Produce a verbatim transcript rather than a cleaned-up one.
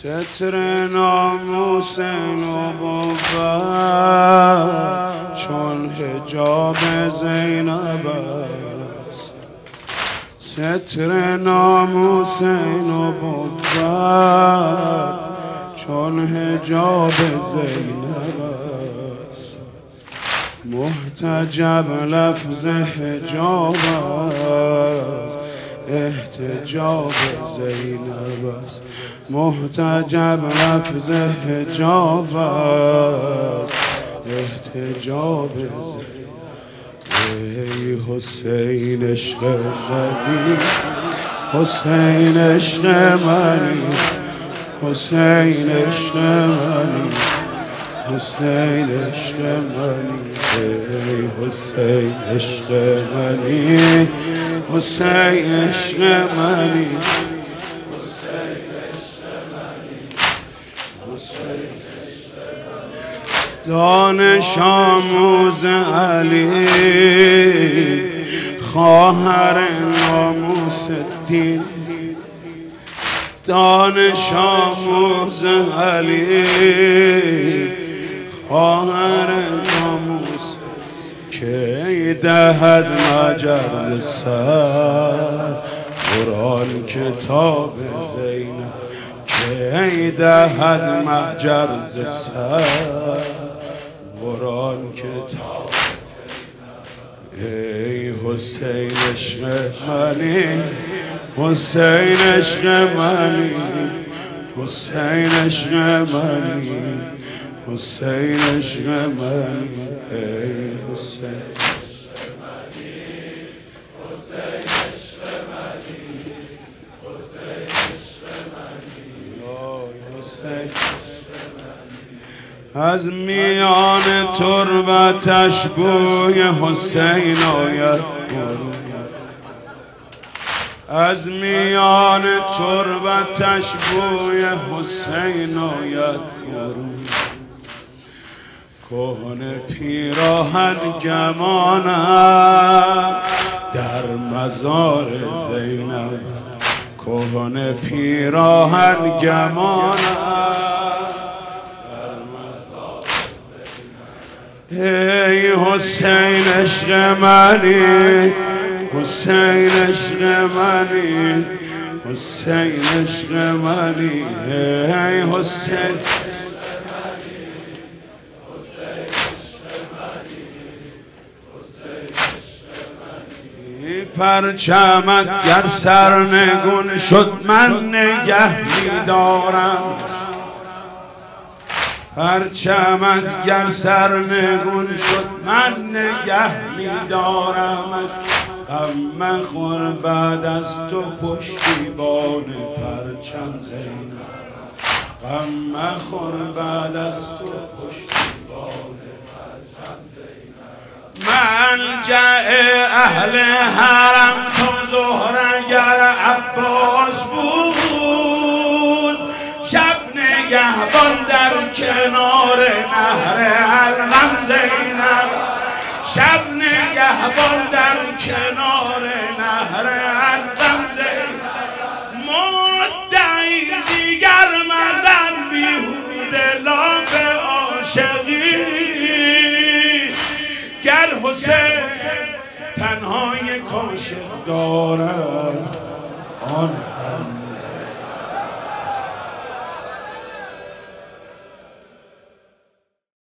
ستر ناموس نبوت چون حجاب زینب است. ستر ناموس نبوت چون حجاب زینب است. محتجب لفظ حجاب است، احتجاب زینب است. محتجب لفظ حجاب است، احتجاب زینب. ای حسین عشق منی، حسین عشق منی، حسین عشق منی، حسین عشق منی. ای حسین عشق منی، حسین عشق منی، دانش آموز علی، خواهر ناموس دین. دانش آموز علی، خواهر ناموس که دهد مجرد سر قرآن کتاب زینب. که دهد مجرد سر قرآن کتاب. ای حسین عشق منی، حسین عشق منی، حسین عشق منی، حسین عشق منی. ای حسین عشق منی، حسین عشق منی، حسین عشق منی، حسین. از میان تربتش بوی حسین آید برون. از میان تربتش بوی حسین آید برون. کهنه پیراهن گمانم در مزار زینب. کهنه پیراهن گمانم. ای حسین عشق منی، حسین عشق منی، حسین عشق منی. ای حسین پرچمت گر سرنگون شد من نگه می‌دارم. پرچمت گر سرنگون شد من نگه می‌دارمش. غم مخور بعد از تو پشتیبان پرچم زینب. غم مخور بعد از تو پشتیبان پرچم زینب. ملجأ اهل حرم تو زهره گر عباس بود. شب نگهبان در کنار نهر الغم زینب. شب نگهبان در کنار نهر الغم زینب. مدعی دیگر مزن بیهوده لاف عاشقی. گر حسین تنهای کاشق دارد آن هم